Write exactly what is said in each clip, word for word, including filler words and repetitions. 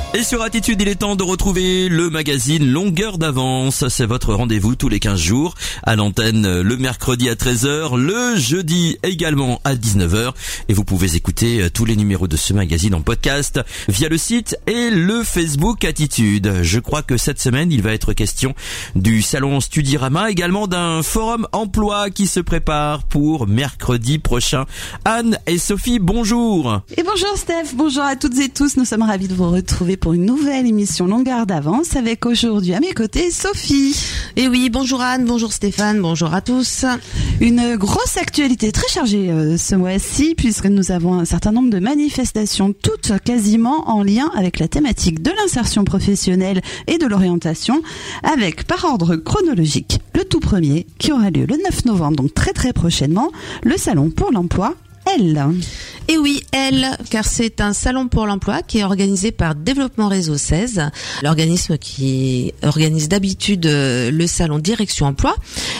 Et sur Attitude, il est temps de retrouver le magazine Longueur d'avance. C'est votre rendez-vous tous les quinze jours à l'antenne le mercredi à treize heures, le jeudi également à dix-neuf heures. Et vous pouvez écouter tous les numéros de ce magazine en podcast via le site et le Facebook Attitude. Je crois que cette semaine, il va être question du salon Studirama, également d'un forum emploi qui se prépare pour mercredi prochain. Anne et Sophie, bonjour. Et bonjour Steph, bonjour à toutes et tous. Nous sommes ravis de vous retrouver pour une nouvelle émission Longueur d'avance avec aujourd'hui à mes côtés Sophie. Et oui, bonjour Anne, bonjour Stéphane, bonjour à tous. Une grosse actualité très chargée euh, ce mois-ci puisque nous avons un certain nombre de manifestations, toutes quasiment en lien avec la thématique de l'insertion professionnelle et de l'orientation, avec par ordre chronologique le tout premier qui aura lieu le neuf novembre, donc très très prochainement, le salon pour l'emploi L. Et oui, L, car c'est un salon pour l'emploi qui est organisé par Développement Réseau seize, l'organisme qui organise d'habitude le salon Direction Emploi,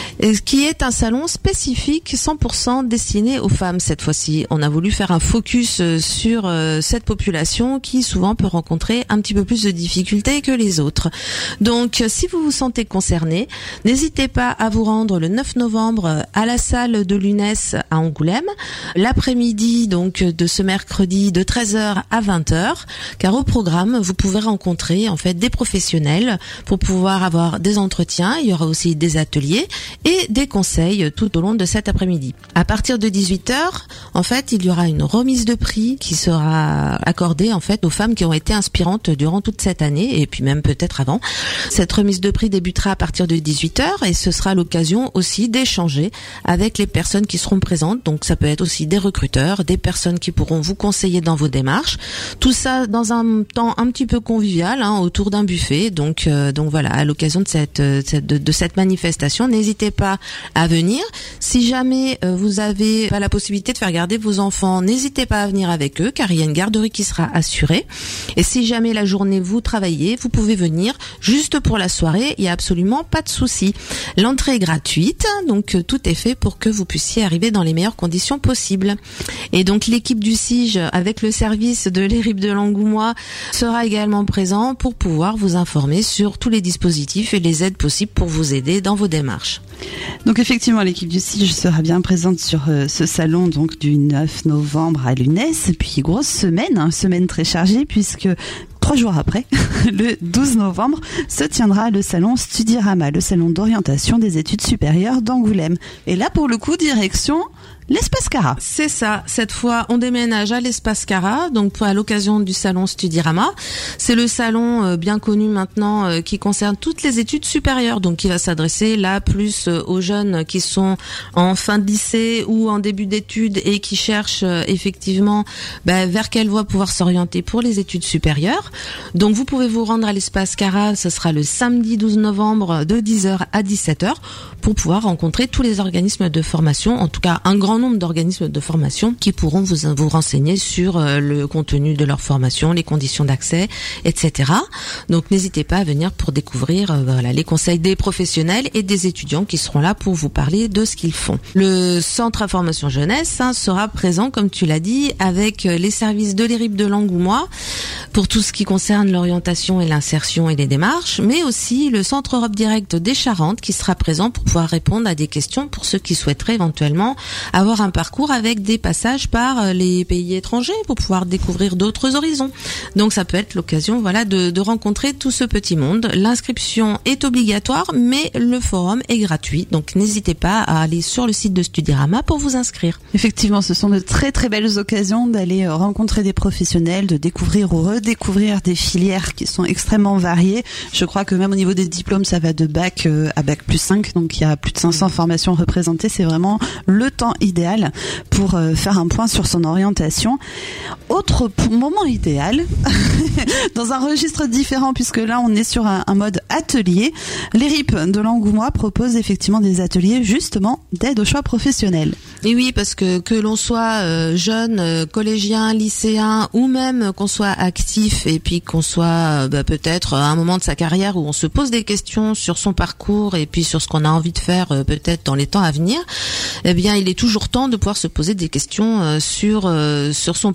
qui est un salon spécifique cent pour cent destiné aux femmes cette fois-ci. On a voulu faire un focus sur cette population qui souvent peut rencontrer un petit peu plus de difficultés que les autres. Donc, si vous vous sentez concerné, n'hésitez pas à vous rendre le neuf novembre à la salle de l'U N E S à Angoulême, l'après-midi donc de ce mercredi de treize heures à vingt heures, car au programme, vous pouvez rencontrer en fait des professionnels pour pouvoir avoir des entretiens. Il y aura aussi des ateliers et des conseils tout au long de cet après-midi. À partir de dix-huit heures, en fait, il y aura une remise de prix qui sera accordée en fait aux femmes qui ont été inspirantes durant toute cette année et puis même peut-être avant. Cette remise de prix débutera à partir de dix-huit heures et ce sera l'occasion aussi d'échanger avec les personnes qui seront présentes. Donc ça peut être aussi des recruteurs, des personnes qui pourront vous conseiller dans vos démarches. Tout ça dans un temps un petit peu convivial, hein, autour d'un buffet. Donc, euh, donc voilà, à l'occasion de cette, cette de, de cette manifestation, n'hésitez pas à venir. Si jamais euh, vous avez pas la possibilité de faire garder vos enfants, n'hésitez pas à venir avec eux, car il y a une garderie qui sera assurée. Et si jamais la journée vous travaillez, vous pouvez venir juste pour la soirée. Il y a absolument pas de souci. L'entrée est gratuite, donc euh, tout est fait pour que vous puissiez arriver dans les meilleures conditions possibles. Et donc l'équipe du S I G avec le service de l'E R I P de l'Angoumois sera également présent pour pouvoir vous informer sur tous les dispositifs et les aides possibles pour vous aider dans vos démarches. Donc effectivement, l'équipe du S I G sera bien présente sur euh, ce salon donc du neuf novembre à l'U N E S. Et puis grosse semaine, hein, semaine très chargée puisque trois jours après, le douze novembre, se tiendra le salon Studirama, le salon d'orientation des études supérieures d'Angoulême. Et là, pour le coup, direction l'Espace Cara. C'est ça. Cette fois, on déménage à l'Espace Cara, donc à l'occasion du salon Studirama. C'est le salon euh, bien connu maintenant euh, qui concerne toutes les études supérieures, donc qui va s'adresser là plus euh, aux jeunes qui sont en fin de lycée ou en début d'études et qui cherchent euh, effectivement bah, vers quelle voie pouvoir s'orienter pour les études supérieures. Donc vous pouvez vous rendre à l'Espace Cara, ce sera le samedi douze novembre de dix heures à dix-sept heures pour pouvoir rencontrer tous les organismes de formation, en tout cas un grand nombre d'organismes de formation qui pourront vous, vous renseigner sur euh, le contenu de leur formation, les conditions d'accès, et cetera. Donc n'hésitez pas à venir pour découvrir euh, voilà, les conseils des professionnels et des étudiants qui seront là pour vous parler de ce qu'ils font. Le centre information jeunesse hein, sera présent, comme tu l'as dit, avec les services de l'E R I P de l'Angoumois pour tout ce qui concerne l'orientation et l'insertion et les démarches, mais aussi le centre Europe Direct des Charentes qui sera présent pour pouvoir répondre à des questions pour ceux qui souhaiteraient éventuellement avoir un parcours avec des passages par les pays étrangers pour pouvoir découvrir d'autres horizons. Donc ça peut être l'occasion voilà de, de rencontrer tout ce petit monde. L'inscription est obligatoire, mais le forum est gratuit. Donc n'hésitez pas à aller sur le site de Studirama pour vous inscrire. Effectivement, ce sont de très très belles occasions d'aller rencontrer des professionnels, de découvrir ou redécouvrir des filières qui sont extrêmement variées. Je crois que même au niveau des diplômes, ça va de bac à bac plus cinq, donc il y a plus de cinq cents formations représentées. C'est vraiment le temps idéal pour faire un point sur son orientation. Autre moment idéal, dans un registre différent, puisque là on est sur un, un mode atelier, l'E R I P de l'Angoumois propose effectivement des ateliers justement d'aide au choix professionnel. Et oui, parce que que l'on soit euh, jeune, euh, collégien, lycéen, ou même qu'on soit actif et puis qu'on soit euh, bah, peut-être à un moment de sa carrière où on se pose des questions sur son parcours et puis sur ce qu'on a envie de faire euh, peut-être dans les temps à venir, eh bien il est toujours temps de pouvoir se poser des questions euh, sur euh, sur son parcours, sur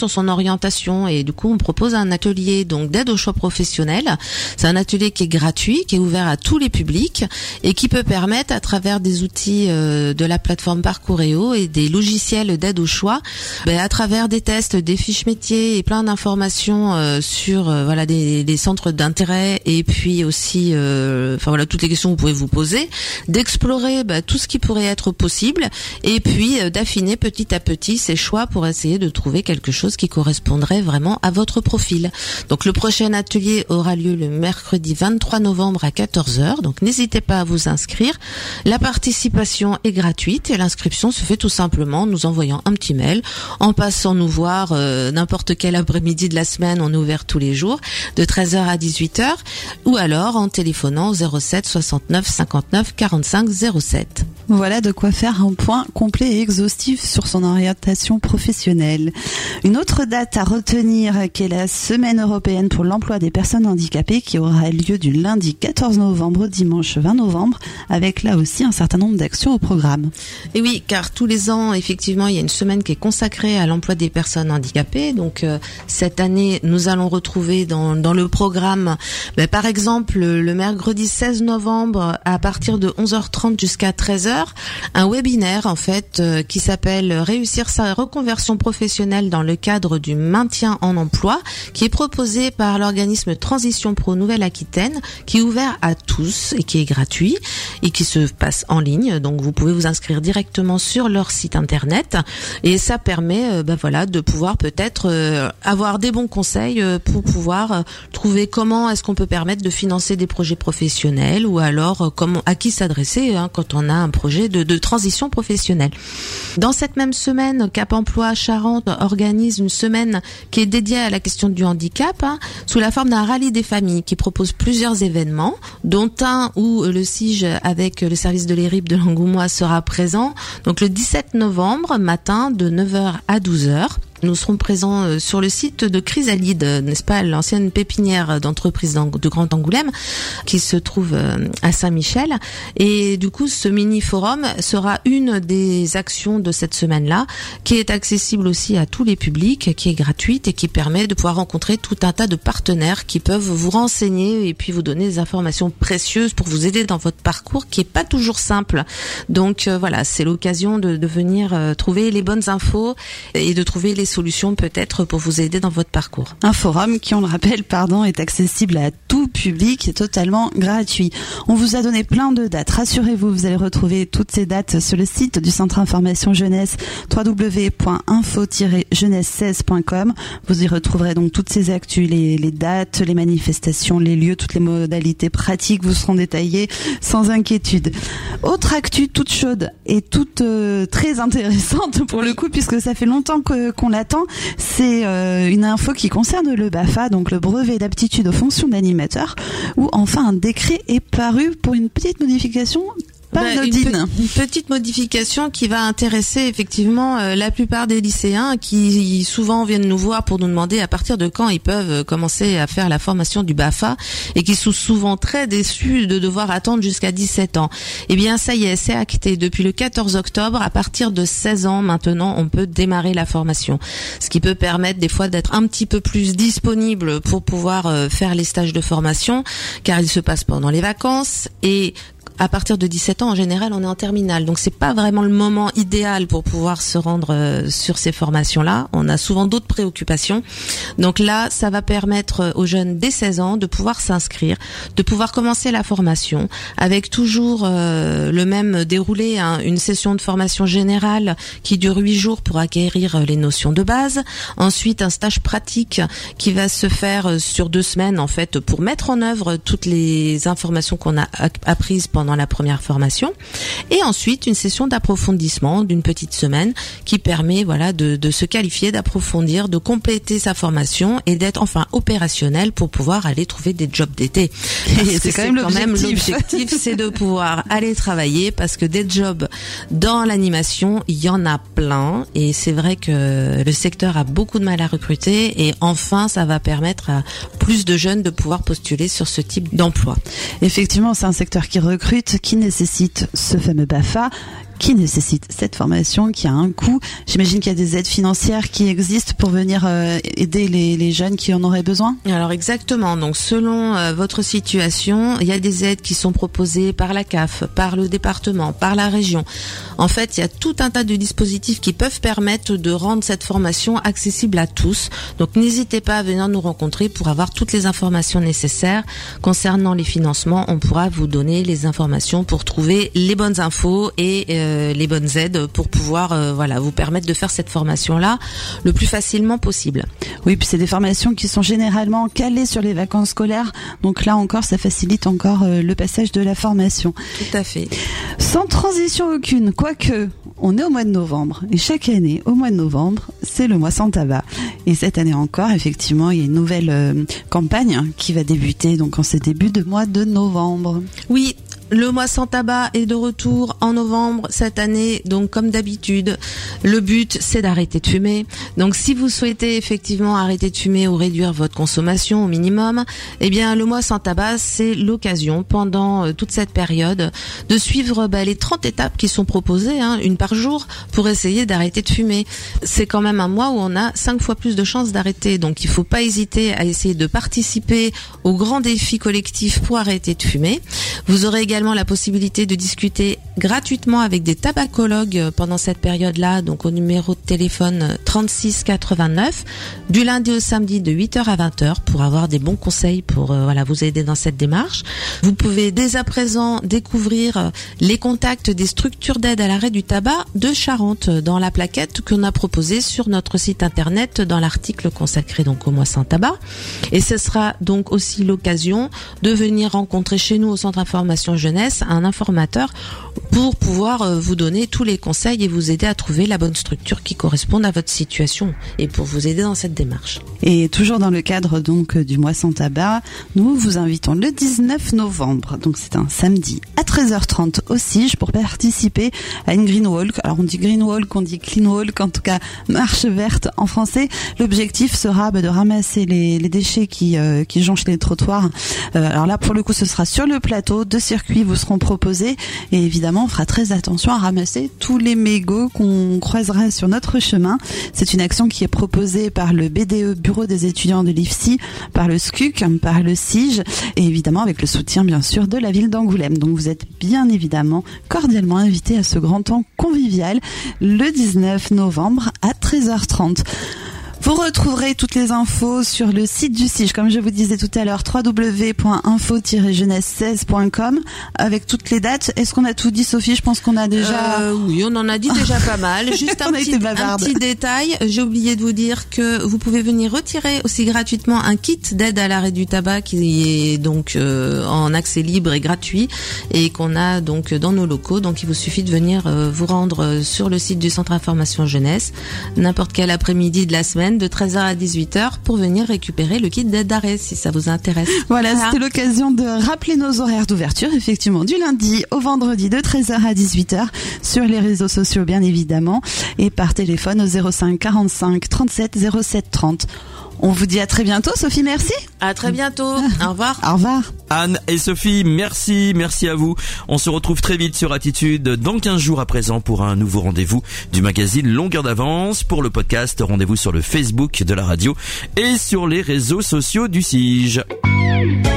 sur son orientation et du coup on propose un atelier donc d'aide au choix professionnel. C'est un atelier qui est gratuit, qui est ouvert à tous les publics et qui peut permettre à travers des outils euh, de la plateforme Parcouréo et des logiciels d'aide au choix, ben, à travers des tests, des fiches métiers et plein d'informations euh, sur euh, voilà des, des centres d'intérêt et puis aussi euh, enfin voilà toutes les questions que vous pouvez vous poser, d'explorer ben, tout ce qui pourrait être possible et puis euh, d'affiner petit à petit ces choix pour essayer de trouver quelque chose qui correspondrait vraiment à votre profil. Donc le prochain atelier aura lieu le mercredi vingt-trois novembre à quatorze heures, donc n'hésitez pas à vous inscrire. La participation est gratuite et l'inscription se fait tout simplement en nous envoyant un petit mail, en passant nous voir euh, n'importe quel après-midi de la semaine, on est ouvert tous les jours de treize heures à dix-huit heures, ou alors en téléphonant au zéro sept soixante-neuf cinquante-neuf quarante-cinq zéro sept. Voilà de quoi faire un point complet et exhaustif sur son orientation professionnelle. Une autre date à retenir qui est la Semaine européenne pour l'emploi des personnes handicapées qui aura lieu du lundi quatorze novembre au dimanche vingt novembre avec là aussi un certain nombre d'actions au programme. Et oui, car tous les ans, effectivement, il y a une semaine qui est consacrée à l'emploi des personnes handicapées. Donc euh, cette année, nous allons retrouver dans, dans le programme, ben, par exemple, le mercredi seize novembre à partir de onze heures trente jusqu'à treize heures, un webinaire en fait euh, qui s'appelle Réussir sa reconversion professionnelle dans le cadre du maintien en emploi, qui est proposé par l'organisme Transition Pro Nouvelle-Aquitaine, qui est ouvert à tous et qui est gratuit et qui se passe en ligne. Donc vous pouvez vous inscrire directement sur leur site internet et ça permet euh, ben voilà de pouvoir peut-être euh, avoir des bons conseils euh, pour pouvoir euh, trouver comment est-ce qu'on peut permettre de financer des projets professionnels ou alors euh, comment à qui s'adresser hein, quand on a un projet de, de transition professionnelle. Dans cette même semaine, Cap Emploi Charente organise une semaine qui est dédiée à la question du handicap hein, sous la forme d'un rallye des familles qui propose plusieurs événements, dont un où le S I G avec le service de l'E R I P de l'Angoumois sera présent. Donc le dix-sept novembre matin de neuf heures à douze heures. Nous serons présents sur le site de Chrysalide, n'est-ce pas, l'ancienne pépinière d'entreprise de Grand Angoulême, qui se trouve à Saint-Michel. Et du coup, ce mini-forum sera une des actions de cette semaine-là, qui est accessible aussi à tous les publics, qui est gratuite et qui permet de pouvoir rencontrer tout un tas de partenaires qui peuvent vous renseigner et puis vous donner des informations précieuses pour vous aider dans votre parcours, qui est pas toujours simple. Donc euh, voilà, c'est l'occasion de, de venir euh, trouver les bonnes infos et de trouver les solutions peut-être pour vous aider dans votre parcours. Un forum qui, on le rappelle, pardon, est accessible à tout public et totalement gratuit. On vous a donné plein de dates. Rassurez-vous, vous allez retrouver toutes ces dates sur le site du Centre Information Jeunesse w w w point info tiret jeunesse seize point com. Vous y retrouverez donc toutes ces actus, les, les dates, les manifestations, les lieux, toutes les modalités pratiques vous seront détaillées sans inquiétude. Autre actu toute chaude et toute euh, très intéressante pour le coup, puisque ça fait longtemps que, qu'on l'attend, c'est euh, une info qui concerne le BAFA, donc le brevet d'aptitude aux fonctions d'animateur, où enfin un décret est paru pour une petite modification. Ben, une, pe- une petite modification qui va intéresser effectivement euh, la plupart des lycéens qui souvent viennent nous voir pour nous demander à partir de quand ils peuvent commencer à faire la formation du BAFA et qui sont souvent très déçus de devoir attendre jusqu'à dix-sept ans. Eh bien ça y est, c'est acté. Depuis le quatorze octobre, à partir de seize ans maintenant, on peut démarrer la formation. Ce qui peut permettre des fois d'être un petit peu plus disponible pour pouvoir euh, faire les stages de formation, car ils se passent pendant les vacances et à partir de dix-sept ans, en général, on est en terminale. Donc, c'est pas vraiment le moment idéal pour pouvoir se rendre euh, sur ces formations-là. On a souvent d'autres préoccupations. Donc là, ça va permettre aux jeunes dès seize ans de pouvoir s'inscrire, de pouvoir commencer la formation avec toujours euh, le même déroulé, hein, une session de formation générale qui dure huit jours pour acquérir les notions de base. Ensuite, un stage pratique qui va se faire sur deux semaines, en fait, pour mettre en œuvre toutes les informations qu'on a apprises pendant dans la première formation, et ensuite une session d'approfondissement d'une petite semaine qui permet voilà de, de se qualifier, d'approfondir, de compléter sa formation et d'être enfin opérationnel pour pouvoir aller trouver des jobs d'été. Et c'est quand, même, quand même l'objectif, c'est de pouvoir aller travailler parce que des jobs dans l'animation, il y en a plein et c'est vrai que le secteur a beaucoup de mal à recruter et enfin ça va permettre à plus de jeunes de pouvoir postuler sur ce type d'emploi. Effectivement, c'est un secteur qui recrute, qui nécessite ce fameux BAFA. qui nécessite cette formation, qui a un coût. J'imagine qu'il y a des aides financières qui existent pour venir euh, aider les, les jeunes qui en auraient besoin. Alors exactement, donc selon euh, votre situation, il y a des aides qui sont proposées par la C A F, par le département, par la région. En fait, il y a tout un tas de dispositifs qui peuvent permettre de rendre cette formation accessible à tous. Donc n'hésitez pas à venir nous rencontrer pour avoir toutes les informations nécessaires. Concernant les financements, on pourra vous donner les informations pour trouver les bonnes infos et euh, les bonnes aides pour pouvoir euh, voilà vous permettre de faire cette formation-là le plus facilement possible. Oui, puis c'est des formations qui sont généralement calées sur les vacances scolaires. Donc là encore, ça facilite encore euh, le passage de la formation. Tout à fait. Sans transition aucune, quoique, on est au mois de novembre. Et chaque année, au mois de novembre, c'est le mois sans tabac. Et cette année encore, effectivement, il y a une nouvelle euh, campagne qui va débuter donc en ce début de mois de novembre. Oui. Le mois sans tabac est de retour en novembre cette année, donc comme d'habitude, le but c'est d'arrêter de fumer. Donc si vous souhaitez effectivement arrêter de fumer ou réduire votre consommation au minimum, eh bien le mois sans tabac c'est l'occasion pendant euh, toute cette période de suivre bah, les trente étapes qui sont proposées, hein, une par jour, pour essayer d'arrêter de fumer. C'est quand même un mois où on a cinq fois plus de chances d'arrêter, donc il faut pas hésiter à essayer de participer au grand défi collectif pour arrêter de fumer. Vous aurez également la possibilité de discuter gratuitement avec des tabacologues pendant cette période-là, donc au numéro de téléphone trente-six quatre-vingt-neuf, du lundi au samedi de huit heures à vingt heures pour avoir des bons conseils pour euh, voilà vous aider dans cette démarche. Vous pouvez dès à présent découvrir les contacts des structures d'aide à l'arrêt du tabac de Charente dans la plaquette qu'on a proposée sur notre site internet dans l'article consacré donc au mois sans tabac. Et ce sera donc aussi l'occasion de venir rencontrer chez nous au Centre Information Jeunesse un informateur pour pouvoir vous donner tous les conseils et vous aider à trouver la bonne structure qui corresponde à votre situation et pour vous aider dans cette démarche. Et toujours dans le cadre donc du mois sans tabac, nous vous invitons le dix-neuf novembre, donc c'est un samedi à treize heures trente au Sige pour participer à une green walk. Alors on dit green walk, on dit clean walk, en tout cas marche verte en français. L'objectif sera bah, de ramasser les, les déchets qui, euh, qui jonchent les trottoirs. Euh, alors là pour le coup ce sera sur le plateau, deux circuits vous seront proposés et évidemment on fera très attention à ramasser tous les mégots qu'on croisera sur notre chemin. C'est une action qui est proposée par le B D E, Bureau des étudiants de l'I F S I, par le S C U C, par le Sige et évidemment avec le soutien bien sûr de la ville d'Angoulême. Donc vous êtes bien évidemment cordialement invités à ce grand temps convivial le dix-neuf novembre à treize heures trente. Vous retrouverez toutes les infos sur le site du Sige, comme je vous disais tout à l'heure, w w w point info tiret jeunesse seize point com, avec toutes les dates. Est-ce qu'on a tout dit, Sophie? Je pense qu'on a déjà... Euh, oui, on en a dit déjà pas mal. Juste un petit, un petit détail, j'ai oublié de vous dire que vous pouvez venir retirer aussi gratuitement un kit d'aide à l'arrêt du tabac qui est donc euh, en accès libre et gratuit et qu'on a donc dans nos locaux. Donc il vous suffit de venir euh, vous rendre sur le site du Centre Information Jeunesse n'importe quel après-midi de la semaine de treize heures à dix-huit heures pour venir récupérer le kit d'aide d'arrêt si ça vous intéresse. Voilà, voilà. C'était l'occasion de rappeler nos horaires d'ouverture, effectivement, du lundi au vendredi de treize heures à dix-huit heures sur les réseaux sociaux bien évidemment et par téléphone au zéro cinq quarante-cinq trente-sept zéro sept trente. On vous dit à très bientôt, Sophie, merci. À très bientôt. Au revoir. Au revoir. Anne et Sophie, merci, merci à vous. On se retrouve très vite sur Attitude dans quinze jours à présent pour un nouveau rendez-vous du magazine Longueur d'avance. Pour le podcast, rendez-vous sur le Facebook de la radio et sur les réseaux sociaux du Sige.